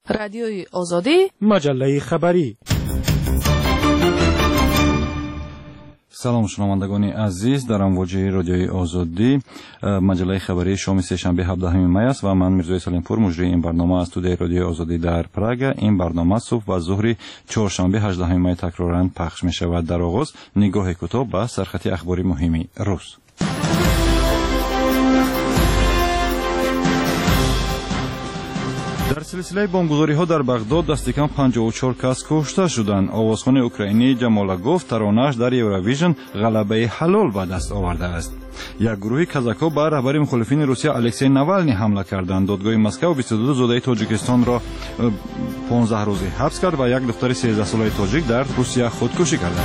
رادیوی آزادی، مجله خبری. سلام شنوندگان عزیز، در امواج رادیوی آزادی مجله خبری شام سه‌شنبه 17 می است و من میرزا سالم پور مجری این برنامه از استودیوی رادیوی آزادی در پراگ. این برنامه صبح و ظهر چهارشنبه 18 می تکرارا پخش می شود. در آغاز نگاه کوتاه به سرخط اخباری مهم روز. در سلسله بمبگذاری‌ها در بغداد دست کم 54 کس کشته شدند. آوازخوان اوکراینی جمالا گفت ترانه‌اش در یوروویژن غلبه حلال به دست آورده است. یک گروه کازاک‌ها بر رهبر مخالفین روسیه الکسی ناوالنی حمله کردند. دادگاه مسکو 22 زاده تاجیکستان را 15 روزه حبس کرد و یک دختر 13 ساله تاجیک در روسیه خودکشی کرد.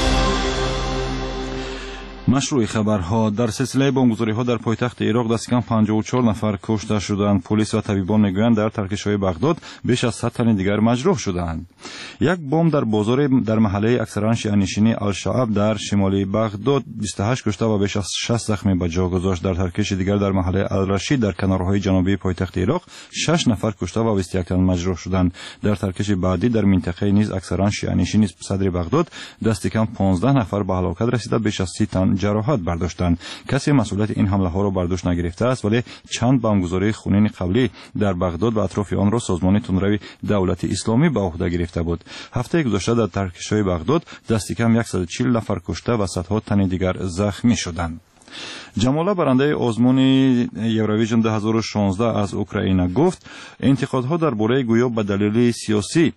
مشروع خبرها. در سلسله بمبگذاری‌ها در پایتخت عراق دست کم 54 نفر کشته شدند. پلیس و طبیبان میگویند در ترکش‌های بغداد بیش از 100 تن دیگر مجروح شدند. یک بمب در بازار در محله اکثرا شیعه‌نشین الشعب در شمالی بغداد 28 کشته و بیش از 60 زخمی به جا گذاشت. در ترکش دیگر در محله الرشید در کنارهای جنوبی پایتخت عراق 6 نفر کشته و 21 تن مجروح شدند. در ترکش بعدی در منطقه نیز اکثرا شیعه‌نشین صدر بغداد دست کم 15 نفر به هلاکت رسیده، بیش از 30 تن جراحت برداشتند. کسی مسئولیت این حمله ها را بر دوش نگرفته است، ولی چند بمبگذاری خونین قبلی در بغداد و اطراف آن را سازمان تندروی دولت اسلامی به عهده گرفته بود. هفته گذشته در ترکش‌های بغداد دست کم 140 نفر کشته و صدها تن دیگر زخمی شدند. جمالا برنده آزمون یوروویژن 2016 از اوکراین گفت انتقادها درباره گویا به دلیل سیاسی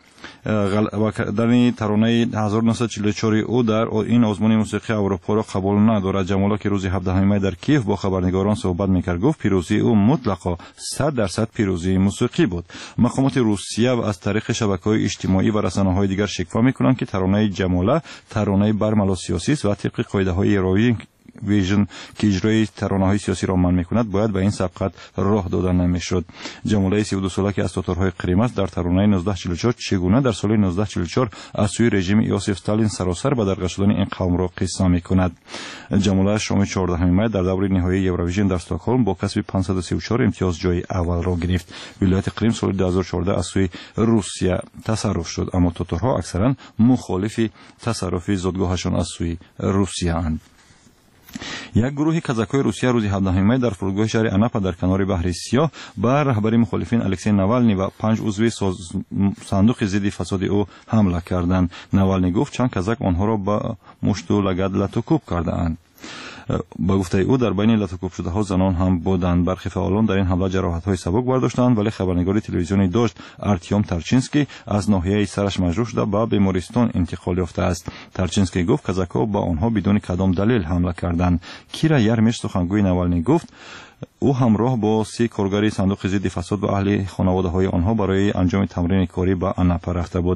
کردن ترانه 1944 او در این آزمون موسیقی اروپا را قبول ندارد. جمالا که روز 17 می در کیف با خبرنگاران صحبت میکرد گفت پیروزی او مطلقا 100% پیروزی موسیقی بود. مقامات روسیه و از طریق شبکه‌های اجتماعی و رسانه‌های دیگر شکوه میکنند که ترانه جمالا ترانه برملا سیاسی است و طبق قاعده‌های یوروویژن که اجرای ترانه‌های سیاسی را منع می‌کند باید به این سبقت راه داده نمی‌شد. جمالا 32 ساله که از تاتارهای قریم است در ترانه 1944 چگونه در سال 1944 از سوی رژیم یوسف استالین سراسر به درگذر شدن این قوم را قصه می‌کند. جمالا شام 14 می در دور نهایی یوروویژن در استکهلم با کسب 534 امتیاز جای اول را گرفت. ولایت قریم سال 2014 از سوی روسیه تصرف شد، اما تاتارها اکثرا مخالف تصرف زادگاهشان از سوی روسیه اند. یک گروه کازاک‌های روسیه روز 17 می در فرودگاه شهر اناپا در کنار بحر سیاه بر رهبر مخالفین الکسی ناوالنی و 5 عضو صندوق ضد فساد او حمله کردند. ناوالنی گفت چند کازاک آنها را با مشت و لگد لطوکوب کردند. با گفته او در بین لطوکوب شده ها زنان هم بودند. برخی فعالان در این حمله جراحت های سبک برداشتند، ولی خبرنگار تلویزیونی داشت ارتیوم ترچینسکی از ناحیه سرش مجروح شده به بیمارستان انتقال یافته است. ترچینسکی گفت کازاک‌ها با آنها بدون کدام دلیل حمله کردند. کیرا یرمش سخنگوی ناوالنی گفت او همراه با 3 کارگر صندوق ضد فساد و اهل خانواده های آنها برای انجام تمرین کاری به اناپا رفته بود.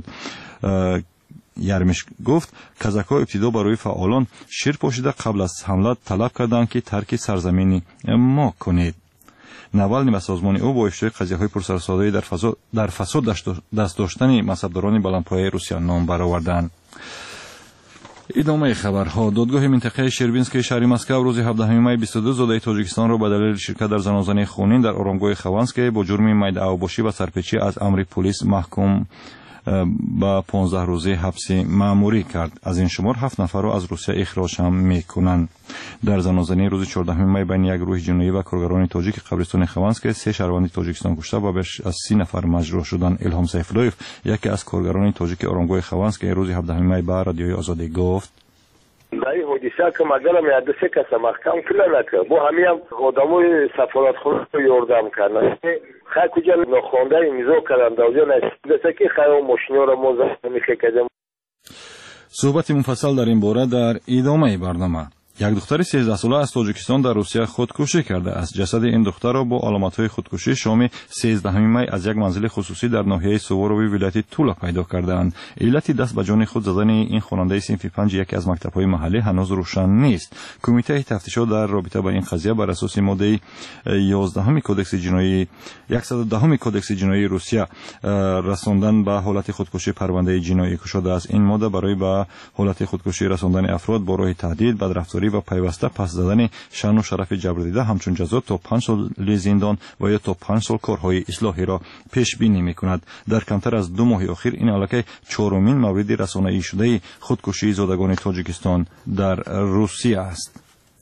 یرمش گفت کازاک‌ها ابتدا برای فعالان شیر پوشیده قبل از حمله طلب کردند که ترک سرزمین ما کنید. ناوالنی و سازمان او با افشای قضیه‌های پرسرسازی در فساد دست داشتن منصبداران بلندپایه روسیه نام برآوردند. ادامه خبرها. دادگاه منطقه شربینسکی شهر مسکو روز 17 می 22 زاده تاجیکستان را به دلیل شرکت در زنازانی خونین در آرامگاه خوانسکی با جرم میدعواباشی و سرپیچی از امر پلیس محکوم با 15 روزه حبس مأموری کرد. از این شمار 7 نفر را از روسیه اخراج هم میکنند. در زنازانی روز 14 می بین یک گروه جنایی و کارگران تاجیک قبرستان خوانسک 3 شهروند تاجیکستان کشته و بیش از 30 نفر مجروح شدند. الهام سیفالویف یکی از کارگران تاجیک آرامگاه خوانسک روز 17 می به رادیوی آزادی گفت دایی حادثه که مگرم یادسه کسا محکم کلا نکرد با همیم آدمای سفارت خونه رو یاردم کردن خیلی کجا نخونده امضا کردن دوجا نشده که خیلی ماشینا رو موزه میخکدم. صحبت مفصل در این باره در ادامه برنامه. یک دختر 13 ساله از تاجیکستان در روسیه خودکشی کرده است. جسد این دختر را با علامت‌های خودکشی شام 13 می از یک منزل خصوصی در ناحیه سوواروی ولایت تولا پیدا کردند. علت دست به جان خود زدن این خواننده صنف 5 یکی از مکتب‌های محلی هنوز روشن نیست. کمیته تفتیشات در رابطه با این قضیه بر اساس ماده 11 کدکس جنایی 110 کدکس جنایی روسیه رساندن به حالت خودکشی پرونده جنایی گشوده است. این ماده برای به حالت خودکشی رساندن افراد با راه تهدید، بدرفتاری گرفتاری و پیوسته پس زدن شأن و شرف جبردیده همچون جزا تا 5 سال زندان و یا تا 5 سال کارهای اصلاحی را پیش بینی می‌کند. در کمتر از 2 ماه اخیر این علاقه چهارمین مورد رسانه‌ای شده خودکشی زادگان تاجیکستان در روسیه است.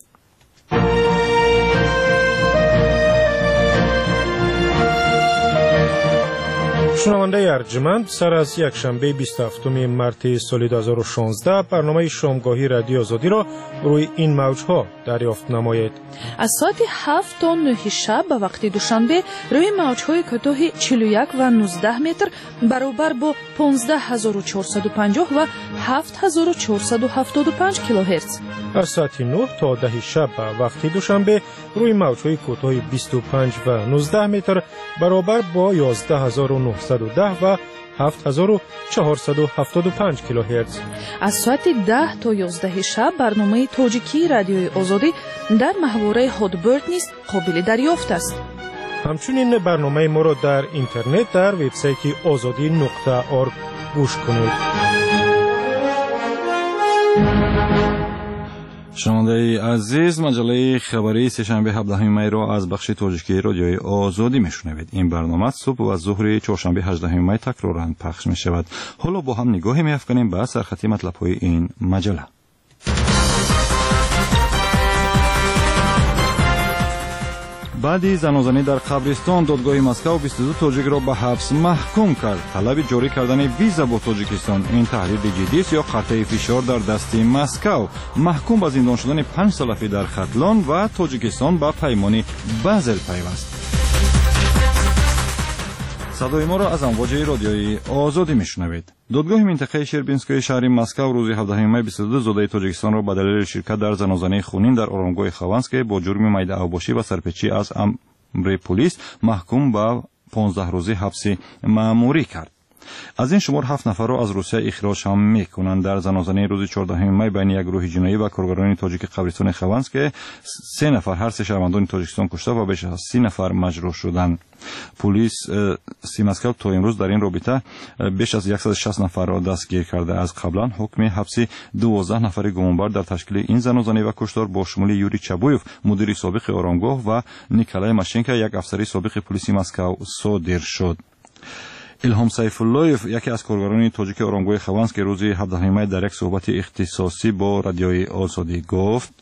شنونده ارجمند، سر از یک شنبه 27 مارس سال 2016 برنامه شامگاهی رادیو آزادی را روی این موجها دریافت نمایید. از ساعت 7 تا 9 شب به وقت دوشنبه روی موجهای کوتاه 41 و 19 متر برابر با 15450 و 7475 کیلوهرتز. از ساعت 9 تا 10 شب به وقت دوشنبه روی موجهای کوتاه 25 و 19 متر برابر با 11910 و 7475 کیلوهرتز. از ساعت 10 تا 11 شب برنامه تاجیکی رادیوی آزادی در محوره هادبرد نیز قابل دریافت است. همچنین برنامه ما را در اینترنت در وبسایت azadi.org گوش کنید. شنونده عزیز، مجله خبری سه‌شنبه 17 می را از بخش تاجیکی رادیوی آزادی میشنوید. این برنامه صبح و ظهر چهارشنبه 18 می تکرارا پخش می شود. حالا با هم نگاهی می‌افکنیم به سرخطی مطلب‌های این مجله. بعدی زنازنی در قبرستان، دادگاه مسکو 22 تاجیک را به حبس محکوم کرد. طلب جاری کردن ویزا با تاجیکستان، این تهدید جدی است یا قطع فشار در دست مسکو؟ محکوم به زندان شدن 5 سلفی در ختلان و تاجیکستان به پیمان بازل پیوست. صدای ما را از امواج رادیوی آزادی میشنوید. دادگاه منطقه شربینسکای شهر مسکو روز 17 می 22 زاده تاجیکستان را به دلیل شرکت در زنازنه خونین در آرامگاه خوانسک با جرم میده اوباشی و سرپیچی از امر پلیس محکوم به 15 روزه حبس مأموری کرد. از این شمار 7 نفر را از روسیه اخراج هم میکنند. در زنازنه روز 14 می بین یک گروه جنایی و کارگران تاجیک قبرستان خوانسک 3 نفر هر سه شهروندان تاجیکستان کشته و بیش از 30 نفر مجروح شدند. پلیس مسکو تا امروز در این رابطه بیش از 160 نفر را دستگیر کرده. از قبلا حکم حبس 12 نفر گمانبر در تشکیل این زنازنه و کشتار با شمول یوری چبویف مدیر سابق آرامگاه و نیکولای ماشینکا یک افسر سابق پلیس مسکو صادر شد. الهام سیفاللویف یکی از کارگران تاجیک آرامگاه خوانسک روز 17 می در یک صحبت اختصاصی با رادیوی آزادی گفت: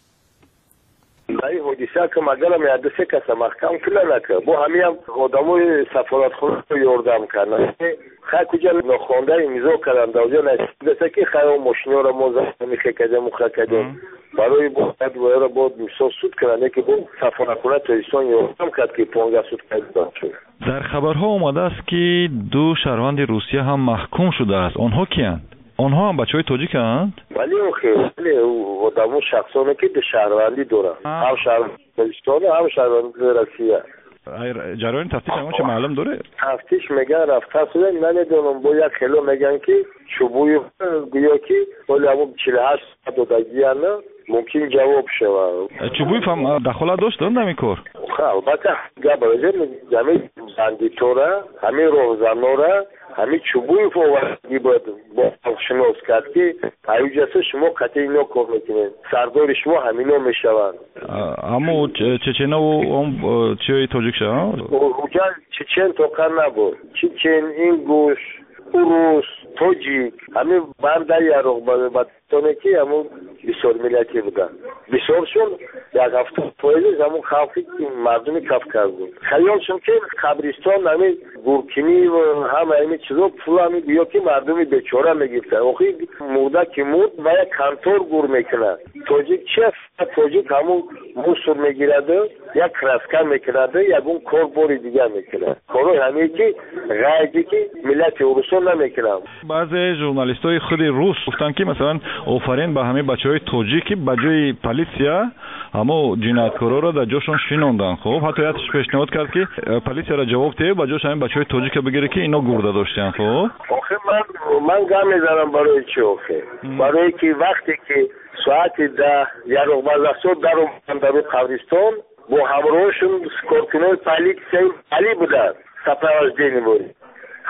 ای حادثه که مگرم یادسه کسا محکم کلا نکه با همیم آدمای سفارت خونه رو یاردم کردن خیلی کجا نخونده ایمیزا کردن دوجا نشده که خیلی ماشینه را موزه میخه کدیم برای باید را بود میسا سود کردن که با سفارت خونه تاجیکستان یاردم کرد که 15 سود کردن شد. در خبرها اومده است که 2 شهروند روسیه هم محکوم شده است. آنها کیند؟ آنها هم بچهای تاجیک هستند؟ ولی خیلی آدمو شخصانه که ده شهروندی دارن، هم شهروند تاجیکستان هم شهروند روسیه. جریان تفتیش همون چه معلوم داره؟ تفتیش میگن رفته شده، من نمیدونم با یک خیلو میگن که چوبوی گویا که ولی همون 48 دادگی نه ممکن جواب شود. چوبوی هم دخالت داشتن در این کار؟ البته گبرازه همه بندیتوره، همه روزانوره، همه چوبوی فوقی باید با شناس کرد که ایوجاسه شما قطعی اینا کار میکنین، سردار شما همینو میشوند. اما چچن و چیای تاجیک شد؟ اوجا چچن توقع نبود. چچن، اینگوش، روس، تاجیک همه بردی یاروغ باتونه که همون بسیار ملیتی بودن. بسیارشون یک هفته پاییز همون خلقی مردمی کفکر بود. خیالشون که قبرستان همین گورکنی و همه این چیزا پول همین بیا که مردمی بیچاره میگیفتن. اوخی مرده که مرد و یک کنتور گور میکنن. تاجیک چه؟ تاجیک همون موسور میگیرده، یک رسکن میکنده، یک اون کار باری دیگر میکنه. کارو همین که غیجی که ملت روسان نمیکنن. بعضی ژورنالیستای خود روس گفتن که مثلا آفرین به همه بچهای تاجیکی به جای پلیسیا همو جنایتکارا را در جاشون شینوندن. خب حتی یادش پیشنهاد کرد که پلیسیا را جواب ده به جاش همین بچهای تاجیک بگیره که اینا گرده داشتن. خب آخه من گام میزنم برای چی آخه؟ برای که وقتی که ساعت 10 یارو بازسو در قبرستان با همراهشون کارکنای پلیس علی بودن سفر از دینی بود.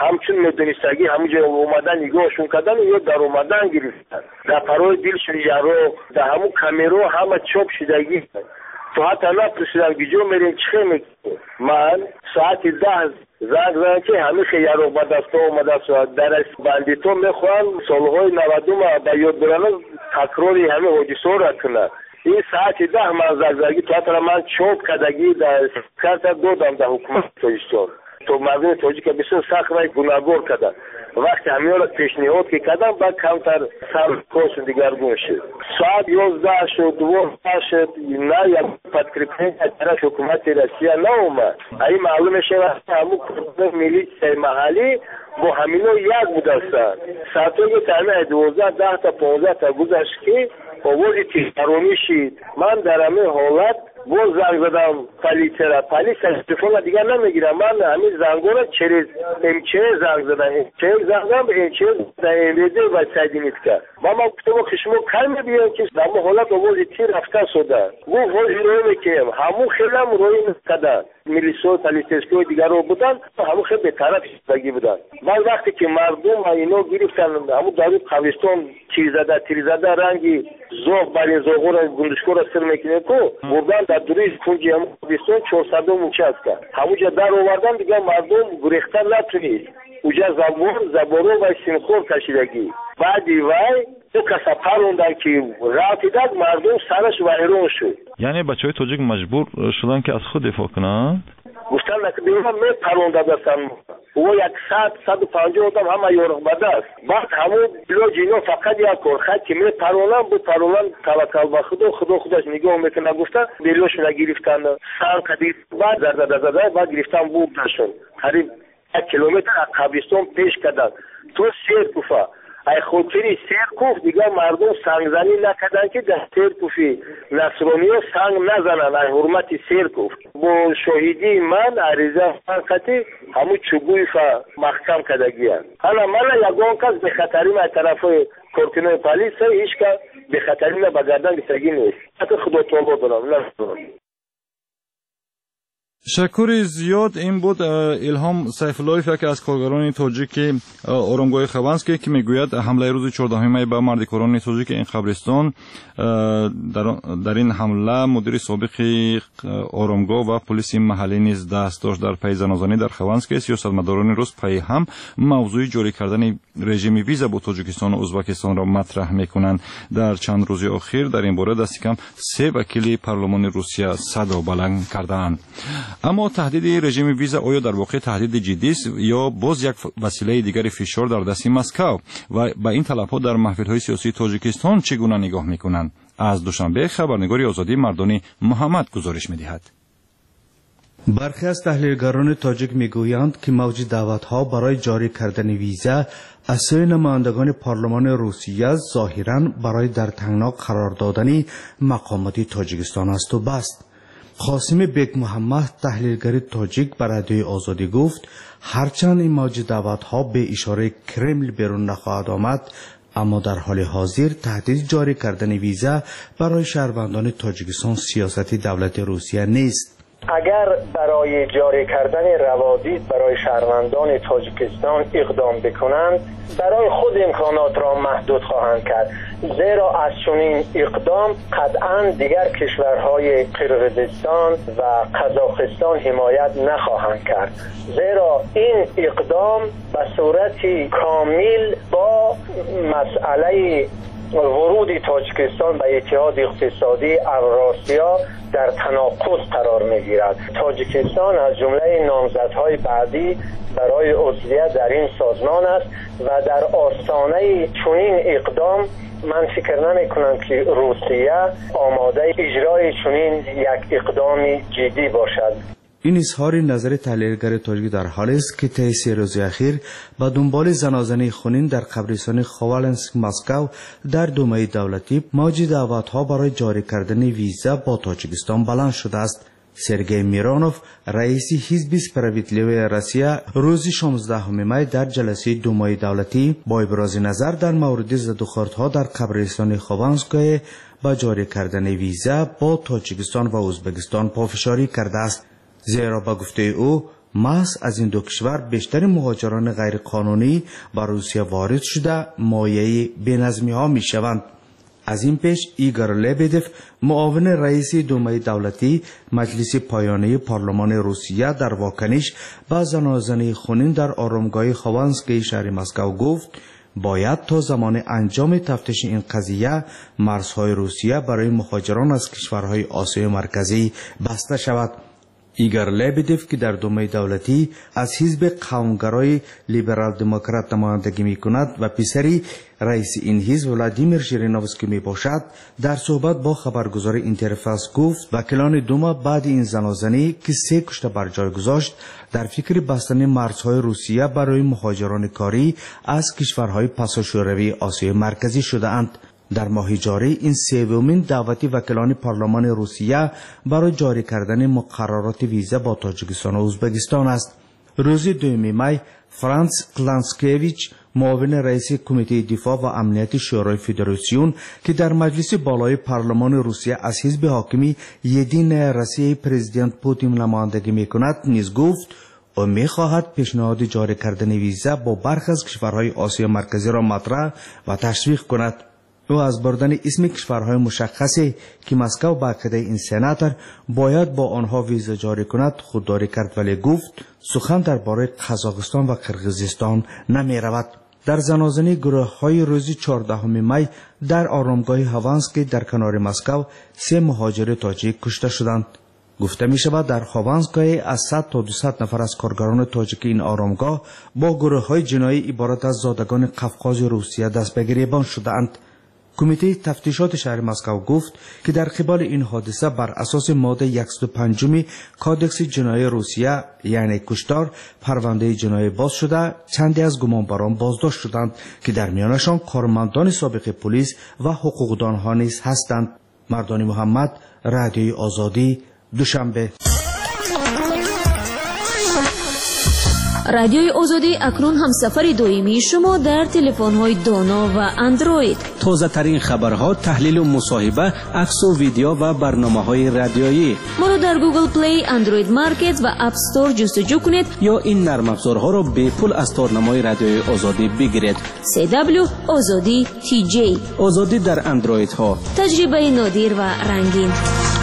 همچون میدونستگی همونجا اومدن نگاهشون کردن یا در اومدن گرفتن در پروی دلشون یارو در همون کامیرو همه چوب شدگی تو حتی نپرسیدم گیجو میرین چه میکنی من ساعت 10 زنگ زدن که همیشه یارو با دستا اومده در بندیتو میخوان سالهای 90 با یاد برانه تکراری همه حدیثو را کنه این ساعت 10 من زنگ تو حتی من چوب کدگی در سکرت دادم در حکومت توجیستان تو مردم تاجیک بسیار سخت و گناهگار کردن وقتی همین را پیشنهاد که کردن بعد کمتر سرکوش دیگرگون شد ساعت 11 شد 12 شد نه یک پدکریپین طرف حکومت روسیه ناومد این معلوم شد همون میلیشه محلی با همینو یک بودستن ساعتوی تنه 12 10 تا 15 تا گذشت که آوازی تیرانی شد من در همین حالت باز زنگ زدم پلیس تلفن دیگر نمیگیرم من همین زنگو را چریز امچه زنگ زدم به امچه در امریده و سیدینیت کرد من گفتم خشمو کلمه بیان که در همون حالت آوازی تیر رفته شده گفت وازی روی میکیم همون خیلی هم روی میکدن میلیسو پلیسکوی دیگر رو بودن همون خیلی به طرف بگی بودن بعد وقتی که مردم اینو گرفتن همون دارو قبرستان تیر زده رنگی زوغ برای زوغو را گندشکو را سر میکنه که بردن در دوریش کنجی همون قبرستان 400 منچه است کرد همونجا در آوردن دیگه مردم گریختن نتونید اوجا زبورو و سینخور کشیدگی بعدی وای دو کسا پروندن که رفتی داد مردم سرش ویرون شد یعنی بچه های تاجیک مجبور شدن که از خود دفاع کنند؟ گفتن که دیگه می پرونده دستن او 150 آدم همه یورق بده است بعد همون بلو جینو فقط یک کارخد که می پرونن بود پرونن توکل به خدا خودش نگاه میکنه گفتن بلوش نگرفتن سان قدیر بعد زده بعد گرفتن بودشون قریب 1 کیلومتر از قبرستان پیش کردن تو سرکوفه ای خودتری سرکوف دیگه مردم سنگزنی نکردن که در سرکوفی نصرانی ها سنگ نزنن ای حرمت سرکوف با شاهدی من عریضه فنقتی همون چوبوی محکم کدگی هست حالا من یکان کس به خطرین ای طرف کارکنای پلیس هیچ که به خطرین بگردن بسگی نیست حتی خدا توبه دارم نمیدونم شکر زیاد این بود الهام سیفاللهی که از کارگران تاجیک آرامگاه خوانسک که میگوید حمله روز 14 می به مردکاران تاجیک این قبرستان در این حمله مدیر سابق آرامگاه و پلیس محلی نیز دست داشت در پی زنازانی در خوانسک سیاستمداران روس پی هم موضوع جاری کردن رژیم ویزا با تاجیکستان و ازبکستان را مطرح میکنند در چند روز اخیر در این باره دست کم 3 وکیل پارلمان روسیه صدا بلند کردند اما تهدید رژیم ویزا آیا در واقع تهدید جدی است یا باز یک وسیله دیگر فشار در دست مسکو و با این طلبها در محفل‌های سیاسی تاجیکستان چگونه نگاه می‌کنند؟ از دوشنبه خبرنگار آزادی مردانی محمد گزارش می‌دهد. برخی از تحلیلگران تاجیک میگویند که موج دعوت‌ها برای جاری کردن ویزا از سوی نمایندگان پارلمان روسیه ظاهراً برای در تنگنا قرار دادن مقامات تاجیکستان است و بس. قاسم بیگ محمد تحلیلگر تاجیک بر رادیوی آزادی گفت هرچند این موج دعوت‌ها به اشاره کرمل بیرون نخواهد آمد اما در حال حاضر تهدید جاری کردن ویزا برای شهروندان تاجیکستان سیاست دولت روسیه نیست. اگر برای جاری کردن روادید برای شهروندان تاجیکستان اقدام بکنند برای خود امکانات را محدود خواهند کرد زیرا از چنین اقدام قطعا دیگر کشورهای قرقیزستان و قزاقستان حمایت نخواهند کرد زیرا این اقدام به صورتی کامل با مسئله ورود تاجیکستان به اتحاد اقتصادی اوراسیا در تناقض قرار میگیرد. تاجیکستان از جمله نامزدهای بعدی برای عضویت در این سازمان است و در آستانه چنین اقدام من فکر نمی کنم که روسیه آماده اجرای چنین یک اقدام جدی باشد. این اظهار نظر تحلیلگر تاجیک در حالی است که طی 3 روز اخیر با دنبال زنازانی خونین در قبرستان خوالنسک مسکو در دومه دولتی موج دعوت‌ها برای جاری کردن ویزا با تاجیکستان بلند شده است. سرگئی میرانوف رئیس حزب سپراویدلیوی روسیه روز 16 می در جلسه دومه دولتی با ابراز نظر در مورد زدوخوردها در قبرستان خوانسک با جاری کردن ویزا با تاجیکستان و ازبکستان پافشاری کرده است. زیرا با گفته او محض از این دو کشور بیشتر مهاجران غیرقانونی به روسیه وارد شده مایه بینظمی ها می شوند. از این پیش ایگور لبدف معاون رئیس دومه دولتی مجلس پایانه پارلمان روسیه در واکنش به زنازنه خونین در آرامگاه خوانسکی شهر مسکو گفت باید تا زمان انجام تفتیش این قضیه مرزهای روسیه برای مهاجران از کشورهای آسیای مرکزی بسته شود. ایگور لبدف که در دومه دولتی از حزب قومگرای لیبرال دموکرات نمایندگی می کند و پسری رئیس این حزب ولادیمیر ژیرینوفسکی می باشد، در صحبت با خبرگزار اینترفاکس گفت وکیلان دوما بعد این زنازنه که 3 کشته بر جای گذاشت در فکر بستن مرزهای روسیه برای مهاجران کاری از کشورهای پاساژوروی آسیای مرکزی شده اند. در ماه جاری این سومین دعوت وکیلان پارلمان روسیه برای جاری کردن مقررات ویزا با تاجیکستان و ازبکستان است. روز 2 می فرانس کلانسکیویچ معاون رئیس کمیته دفاع و امنیت شورای فدراسیون که در مجلس بالای پارلمان روسیه از حزب حاکمی یدینه روسیه پرزیدنت پوتین نمایندگی میکند نیز گفت او میخواهد پیشنهاد جاری کردن ویزا با برخی از کشورهای آسیا مرکزی را مطرح و تشویق کند. او از بردن اسم کشورهای مشخصی که مسکو با عقیده این سناتور باید با آنها ویزا جاری کند خودداری کرد، ولی گفت سخن درباره قزاقستان و قرقیزستان نمی رود. در زنازنه گروه های روز 14 می در آرامگاه هوانسکی در کنار مسکو 3 مهاجر تاجیک کشته شدند. گفته می شود در خوانسکای از 100 تا 200 نفر از کارگران تاجیک این آرامگاه با گروه های جنایی عبارت از زادگان قفقاز روسیه دست به گریبان شدند. کمیته تفتیشات شهر مسکو گفت که در قبال این حادثه بر اساس ماده 105 کادکس جنایی روسیه یعنی کشتار پرونده جنایی باز شده، چندی از گمانبران بازداشت شدند که در میانشان کارمندان سابق پلیس و حقوقدانها نیز هستند. مردانی محمد، رادیوی آزادی، دوشنبه. رادیوی آزادی اکنون همسفر دائمی شما در تلفن‌های دانا و اندروید. تازه ترین خبرها، تحلیل و مصاحبه، عکس و ویدیو و برنامه‌های رادیویی. ما را در گوگل پلی، اندروید مارکت و اپ استور جستجو کنید یا این نرم افزارها را به پول از تارنمای رادیوی آزادی بگیرید. CW آزادی TJ. آزادی در اندروید ها. تجربه نادر و رنگین.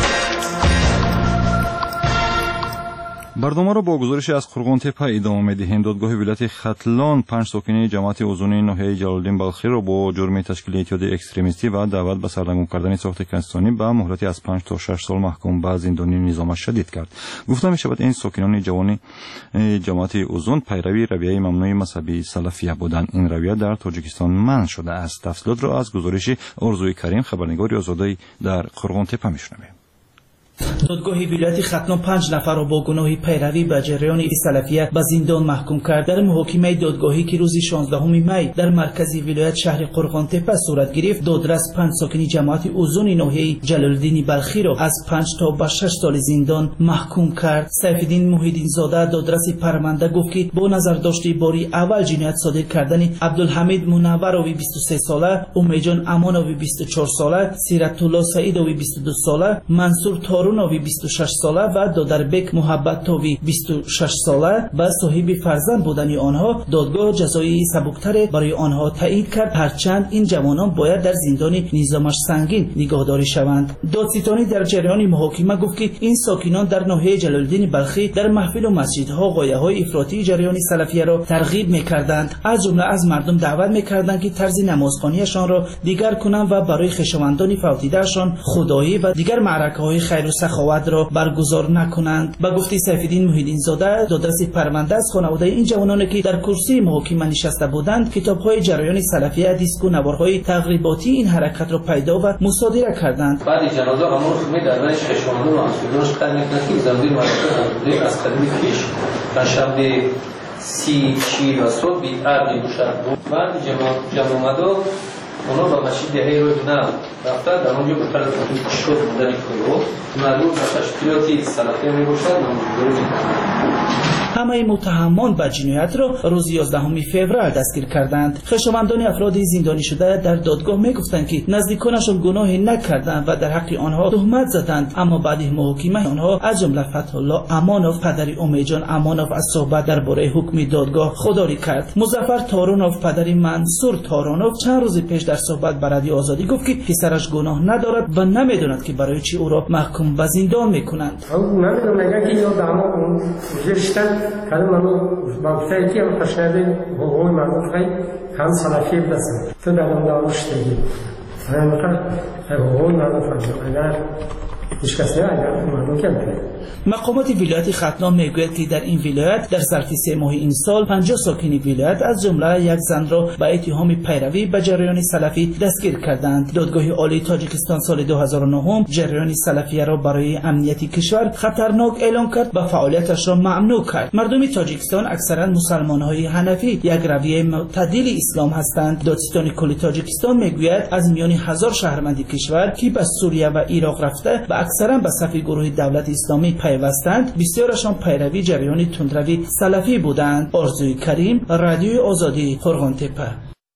برنامه را با گزارش از قرغنتپه ادامه می‌دهیم. دادگاه ولایت ختلان 5 ساکنین جماعت اوزونی ناحیه جلال‌الدین بلخی را با جرم تشکیل اتحاد اکستریمیستی و دعوت به سرنگون کردن ساخت کنستانی به مهلتی از 5 تا 6 سال محکوم به زندانی نظام شدید کرد. گفته می‌شود این ساکنان جوان جماعت اوزون پیروی رویه ممنوع مذهبی سلفیه بودند. این رویه در تاجیکستان منع شده است. تفصیلات را از گزارش آرزوی کریم خبرنگار آزادی در قرغنتپه می‌شنویم. دادگاه ولایت ختلان 5 نفر را با گناه پیروی به جریان سلفیه به زندان محکوم کرد. در محاکمه دادگاهی که روز 16 می در مرکز ولایت شهر قرغنتپه صورت گرفت، دادرس 5 ساکنی جماعت اوزون ناحیه جلال‌الدین بلخی را از 5 تا به 6 سال زندان محکوم کرد. سیفالدین محیدین زاده دادرس پرونده گفت که با نظر داشته باری اول جنایت صادر کردن عبدالحمید منوروی 23 ساله، امیجان امانوی 24 ساله، سیرت الله سعیدوی 22 ساله، منصور تارونوی 26 ساله و دادربک محبتوی 26 ساله و صاحب فرزند بودن آنها دادگاه جزایی سبکتر برای آنها تعیین کرد، هرچند این جوانان باید در زندان نظامش سنگین نگهداری شوند. دادستانی در جریان محاکمه گفت که این ساکنان در ناحیه جلال‌الدین بلخی در محفل و مسجدها غایه‌های افراطی جریان سلفیه را ترغیب می‌کردند. از جمله از مردم دعوت می‌کردند که طرز نمازخوانیشان را دیگر کنند و برای خویشاوندان فوتیده‌شان خدایی و دیگر معرکه‌های خیر و سخاوت را برگزار نکنند. با گفته سیفالدین محیدین زاده دادرس پرونده از خانواده این جوانانی که در کرسی محاکمه نشسته بودند کتاب‌های جریان سلفیه، دیسک و نوارهای تقریباتی این حرکت را پیدا و مصادره کردند. بعد جنازه امور خمی در راه خویشاوندان و همسایگانش قدر می‌کند که زمین مرکز از قدیم پیش شنبه 30 و صبح بی‌عرض می‌باشد. بعد جمع آمده اونا با ماشین دهه روی نه رفته در اونجا به طرف شد بودن کلو معلوم تشکیلاتی سلفی می باشد نموداری میکنند. همه متهمان به جنایت را روز 11 فوریه دستگیر کردند. خویشاوندان افراد زندانی شده در دادگاه میگفتند که نزدیکانشان گناهی نکردند و در حق آنها تهمت زدند، اما بعد محاکمه آنها از جمله فتح‌الله امانوف پدری امیدجان امانوف از صحبت درباره حکم دادگاه خودداری کرد. مظفر تارونوف پدری منصور تارونوف چند روز پیش در صحبت با رادیو آزادی گفت که پسرش گناه ندارد و نمیداند که برای چی او را محکوم به زندان میکنند. کلم منو با فکری هم پشنده حقوقی مردم خیلی هم سلفی بدستن تو در اون داروش دیگی حقوقی مردم فهمید اگر هیچ کسی اگر مردم که بکنه. مقامات ولایت ختلان میگوید که در این ولایت در ظرف 3 ماه این سال 50 ساکن ولایت از جمله یک زن را به اتهام پیروی به جریان سلفی دستگیر کردند. دادگاه عالی تاجیکستان سال 2009 جریان سلفی را برای امنیت کشور خطرناک اعلام کرد و فعالیتش را ممنوع کرد. مردم تاجیکستان اکثرا مسلمان‌های حنفی یک رویه معتدل اسلام هستند. دادستان کل تاجیکستان میگوید از میان 1000 شهروند کشور که به سوریه و عراق رفته و اکثرا به صف گروه دولت اسلامی پیوستند، بسیارشان پیروی جریان تندروی سلفی بودند. آرزوی کریم، رادیوی آزادی، قرغانتپه.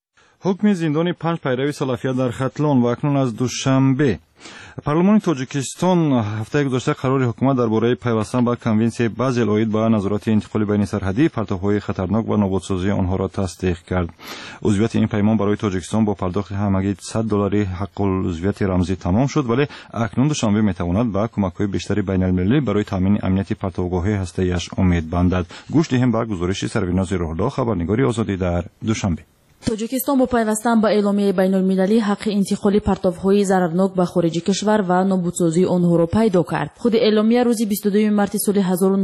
حکم زندان 5 پیروی سلفیت در ختلان و اکنون از دوشنبه. پارلمان تاجیکستان هفته گذشته قرار حکومت درباره پیوستن به کنونسیون بازل اوید با نظارت انتقال بین سرحدی پرتوهای خطرناک و نابودسازی آنها را تصدیق کرد. عضویت این پیمان برای تاجیکستان با پرداخت همگی $100 حق العضویت رمزی تمام شد، ولی اکنون دوشنبه میتواند با کمک‌های بیشتری بین‌المللی برای تامین امنیت پرتوگاه‌های هسته‌ایش امید بندد. گوش دهیم به گزارش سرورناز روح‌الله، خبرنگاری آزادی در دوشنبه. توجیکستان با پیوستن به اعلامیه بین‌المللی حق انتقال پرتوهای ضررناک به خارج کشور و نابودسازی آنها را پیدا کرد. خود اعلامیه روز 22 مارس سال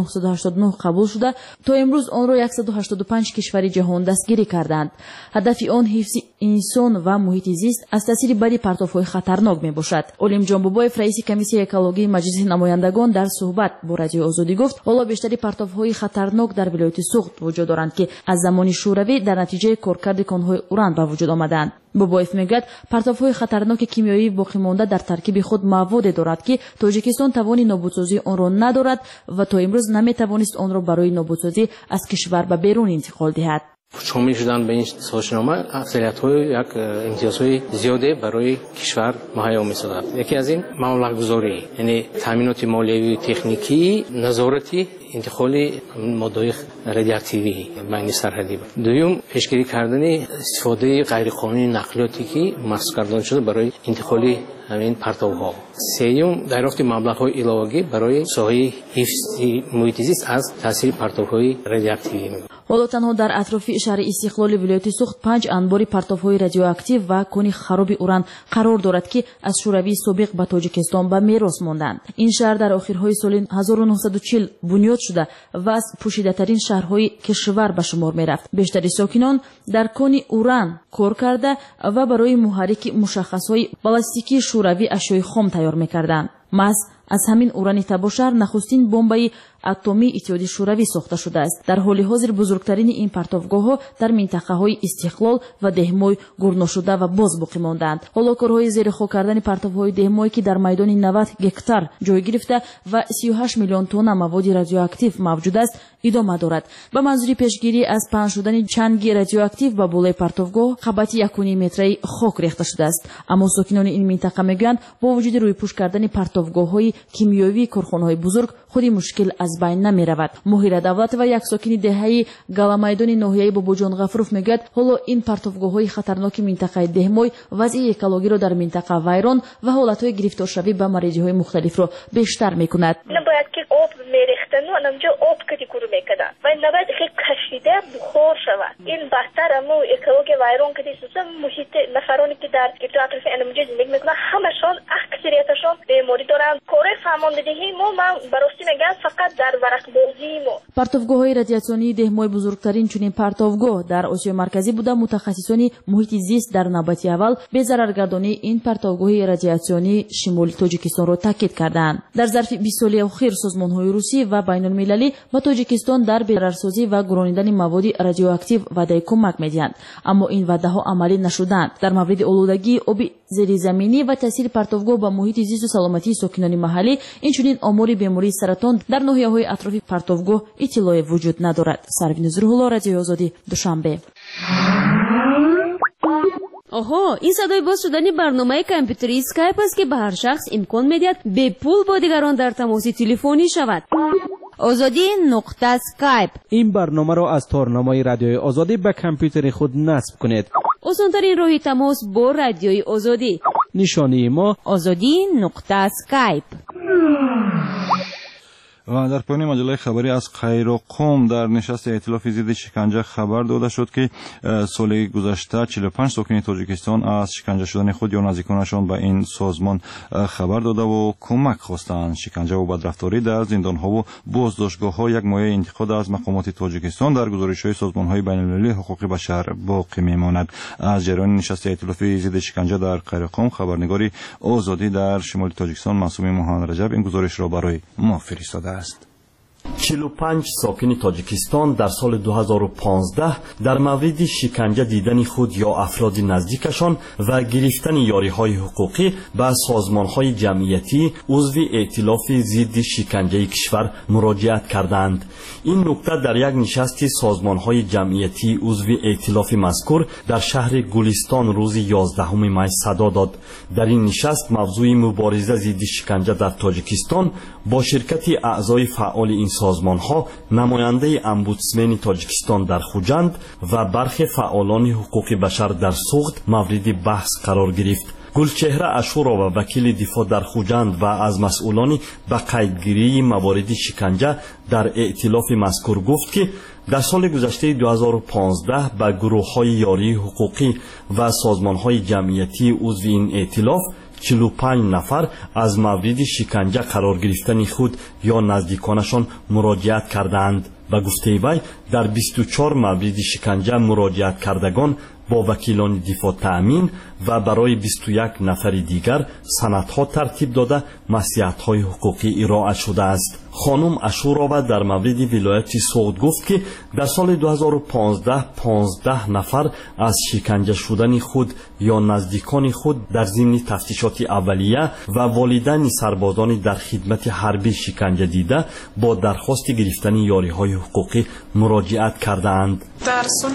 1989 قبول شده تا امروز آن را 185 کشور جهان دستگیری کردند. هدف آن حفظ انسان و محیط زیست از تاثیر بدی پرتوهای خطرناک میباشد. علیم جان بابایف رئیس کمیسیون اکولوژی مجلس نمایندگان در صحبت با رادیو آزادی گفت حالا بیشتری پرتوهای خطرناک در ولایت سوخت وجود دارند که از زمان شوروی در نتیجه کارکرد کانهای اوران به وجود آمدند. بابایف میگوید پرتوهای خطرناک کیمیایی باقی مانده در ترکیب خود مواد دارد که تاجیکستان توان نابودسازی آن را ندارد و تا امروز نمیتوانست آن را برای نابودسازی از کشور به بیرون انتقال دهد. شامل شدن به این سازشنامه اکثریت‌های یک امتیازهای زیاده برای کشور مهیا می‌سازد. یکی از این مبلغ‌گذاری، یعنی تامینات مالیوی و تکنیکی، نظارتی انتقال ماده‌های رادیواکتیوی بین سرحدی. دوم پیشگیری کردن استفاده غیرقانونی نقلیاتی که محسوب کردن شده برای انتقال همین پرتوها. سوم دریافت مبلغ‌های علاوه‌ای برای ساحه حفظ محیط زیست از تاثیر پرتوهای رادیواکتیوی. حالا تنها در اطراف شهر استقلال ولایت سوخت 5 انبار پرتوهای رادیواکتیو و کانی خراب اوران قرار دارد که از شوروی سابق به تاجیکستان به میراث ماندند. این شهر در آخرهای سال 1940 بنیاد شده و از پوشیده‌ترین شهرهای کشور به شمار می‌رفت. بیشتر ساکنان در کانی اوران کار کرده و برای محرک مشخصهای بالستیکی شوروی اشیاء خام تیار می‌کردند. از همین اوران تباشر نخستین بمبای اتمی اتحادیه شوروی ساخته شده است. در حال حاضر بزرگترین این پرتوگاه‌ها در منطقه‌های استقلال و دهمای گور نشده و باز باقی ماندند. حالا کارهای زیر خاک کردن پرتوهای دهمایی که در میدان 90 گکتار جای گرفته و 38 میلیون تن مواد رادیواکتیو موجود است ادامه دارد. به منظور پیشگیری از پهن شدن چنگ رادیواکتیو به بالای پرتوگاه قبت 1.5 متری خاک ریخته شده است. اما ساکنان این منطقه میگویند با وجود روی پوش کردن پرتوگاه‌های کیمیایی کارخانه‌های بزرگ خودی مشکل از بین نمی رود. مهیر دولت و یک ساکن دهه گالامایدان ناحیه باباجان غفروف میگوید حالا این پرتوگاه‌های خطرناک منطقه دهمای وضع اکولوژی را در منطقه ویران و حالت‌های گرفتارشوی به مریضی‌های مختلف را بیشتر می‌کند. نباید که آب میریختن و اونجا آب کدی کورو میکردن و نباید خیلی کشیده بخار شود. این بهتر اما اکولوژی ویران کدی سوسه محیط نفرانی که در اطراف انموجی زندگی میکنن همشون اکثریتشون بیماری دارن. کره فرماندهی ما براستی میگن فقط در ورق بازی ما. پرتوگاه‌های رادیاسیونی دهمای بزرگترین چنین پرتوگاه در آسیا مرکزی بوده. متخصصان محیط زیست در نوبت اول به ضررگردانی این پرتوگاه رادیاسیونی شمال تاجیکستان را تاکید کردند. در ظرف 20 سال اخیر سازمان‌های روسی و بین байнулмилалӣ ба тоҷикистон дар берарсозӣ ва гурониндани маводи радиоактив ваъдаи кӯмак медиҳанд, аммо ин ваъдаҳо амалӣ нашуданд. дар мавриди олудагии оби зеризаминӣ ва таъсири партовгоҳ ба муҳити зисту саломатии сокинони маҳаллӣ, инчунин омори бемории саратон дар ноҳияҳои атрофи партовгоҳ иттилое вуҷуд надорад. Сарвинуз Рӯҳулло, Радиои Озодӣ, Душанбе. оҳо, ин садои боз шудани барномаи компютери скайп аст ки ба ҳар шахс имкон медиҳад бепул бо дигарон дар тамоси телефонӣ шавад. озодӣ.скайп. این برنامه را از تارنامه رادیوی آزادی به کامپیوتر خود نصب کنید. осонтарин роҳи тамос бо радиои озодӣ. نشانی ما озодӣ.скайп. و در پایان مجله خبری از قیروقم در نشست ائتلاف ضد شکنجه خبر داده شد که سال گذشته 45 ساکن تاجیکستان از شکنجه شدن خود یا نزدیکانشان به این سازمان خبر داده و کمک خواستند. شکنجه و بدرفتاری در زندان‌ها و بازداشتگاه‌ها یک مایه انتقاد از مقامات تاجیکستان در گزارش‌های سازمان‌های بین‌المللی حقوق بشر باقی می‌ماند. از جریان نشست ائتلاف ضد شکنجه در قیروقم خبرنگاری آزادی در شمال تاجیکستان معصومی موهان رجب این گزارش را برای ما فرستاده. 45 ساکن تاجیکستان در سال 2015 در مورد شکنجه دیدن خود یا افراد نزدیکشان و گرفتن یاری‌های حقوقی به سازمان‌های جمعیتی عضو ائتلاف ضد شکنجه کشور مراجعت کردند. این نکته در یک نشست سازمان‌های جمعیتی عضو ائتلاف مذکور در شهر گلستان روز 11 می صدا داد. در این نشست موضوع مبارزه ضد شکنجه در تاجیکستان با شرکت اعضای فعال این سازمان‌ها، نماینده امبودسمن تاجیکستان در خوجند و برخی فعالان حقوق بشر در سوخت مورد بحث قرار گرفت. گلچهره اشورا و وکیل دفاع در خوجند و از مسئولان به قیدگیری موارد شکنجه در ائتلاف مذکور گفت که در سال گذشته 2015 به گروه‌های یاری حقوقی و سازمان‌های جمعیتی عضو این ائتلاف 45 نفر از مورد شکنجه قرار گرفتن خود یا نزدیکانشان مراجعت کردند. به گفته وی در 24 مورد شکنجه مراجعت کردگان با وکیلان دفاع تأمین و برای 21 نفر دیگر سندها ترتیب داده مصلحت‌های حقوقی ارائه شده است. خانم اشورا در مورد ولایت سوخت گفت که در سال 2015 15 نفر از شکنجه شدن خود یا نزدیکان خود در ضمن تفتیشات اولیه و والدین سربازان در خدمت حربی شکنجه دیده با درخواست گرفتن یاری‌های حقوقی مراجعت کردند. در سال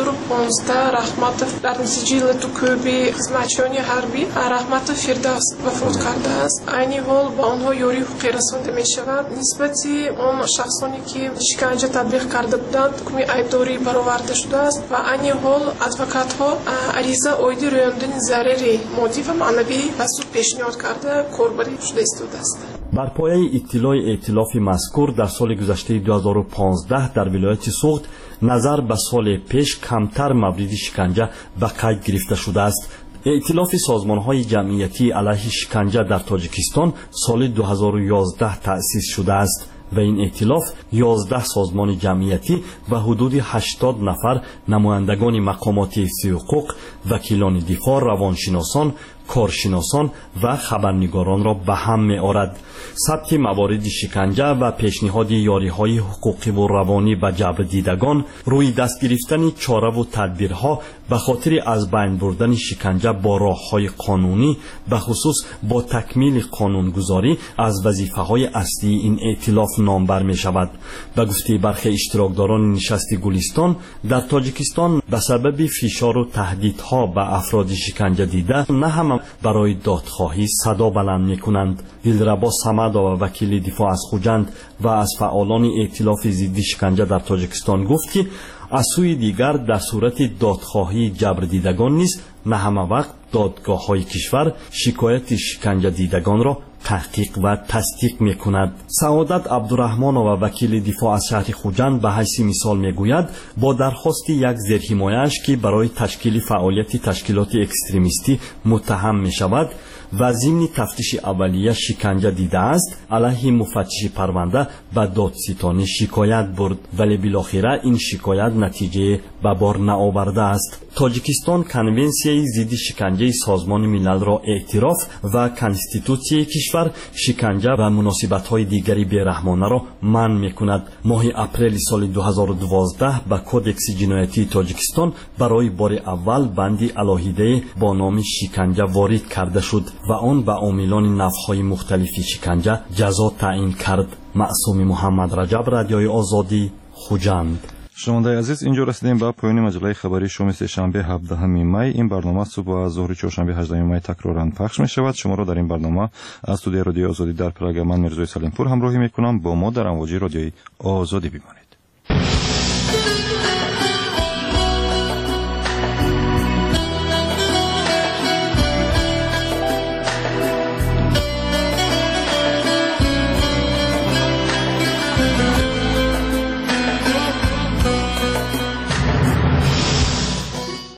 2015 رحمت در مسجل تو کوبی خدمتچیان حربی رحمت فردوس وفات کرده است. عین حال با آنها یاری حقوقی رسانده می شود. نسبتی آن شخصانی که شکنجه تطبیق کرده بودند حکم عیبداری برآورده شده است و عین حال ادوکات ها عریضه اویدی رویاندن ضرر مادی و معنوی به سود پیشنهاد کرده کاربری شده ایستاده است. بر پایه اطلاع ائتلاف مذکور در سال گذشته 2015 در ولایت سوخت نظر به سال پیش کمتر مورد شکنجه به قید گرفته شده است. ائتلاف سازمان‌های جمعیتی علیه شکنجه در تاجیکستان سال 2011 تأسیس شده است و این ائتلاف 11 سازمان جمعیتی و حدود 80 نفر نمایندگان مقامات حفظ حقوق، وکیلان دفاع، روانشناسان، کارشناسان و خبرنگاران را به هم می‌آورد. ثبت موارد شکنجه و پیشنهاد یاری‌های حقوقی و روانی به جبر دیدگان، روی دست گرفتن چاره و تدبیرها به خاطر از بین بردن شکنجه با راه‌های قانونی، به خصوص با تکمیل قانونگذاری از وظیفه‌های اصلی این ائتلاف نامبر می‌شود. به گفته برخی اشتراکداران نشست گلستان، در تاجیکستان به سبب فشار و تهدیدها به افراد شکنجه دیده نه همه برای دادخواهی صدا بلند می‌کنند. دلربا صمد و وکیل دفاع از خوجند و از فعالان ائتلاف ضد شکنجه در تاجیکستان گفت که از سوی دیگر در صورت دادخواهی جبر دیدگان نیز نه همه وقت دادگاه‌های کشور شکایت شکنجه دیدگان را تحقیق و تصدیق می‌کند. سعادت عبدالرحمن و وکیل دفاع از شهر خوجند به حیث مثال می‌گوید با درخواست یک زیرحمایه‌اش که برای تشکیل فعالیت تشکیلات اکستریمیستی متهم می‌شود و ضمن تفتیش اولیه شکنجه دیده است، علیه مفتش پرونده به دادستانی شکایت برد، ولی بالاخره این شکایت نتیجه به بار نآورده است. تاجیکستان کنونسیای ضد شکنجه سازمان ملل را اعتراف و کنستیتوسیای کشور شکنجه و مناسبت‌های دیگری بی‌رحمانه را منع می‌کند. ماه اپریل سال 2012 به کودکس جنایتی تاجیکستان برای بار اول بندی علاهیده با نام شکنجه وارد کرده شد و آن به عاملان نوع‌های مختلفی شکنجه جزا تعیین کرد. معصوم محمد رجب، رادیوی آزادی، خوجند. شنوندگان عزیز، اینجا رسیدیم به پایان مجله خبری شام سه‌شنبه 17 می. این برنامه صبح و ظهر چهارشنبه 18 می تکرارا پخش می شود. شما را در این برنامه از استودیوی رادیو آزادی در پراگ من میرزای سلیمپور همراهی می کنم. با ما در امواج رادیوی آزادی بمانید.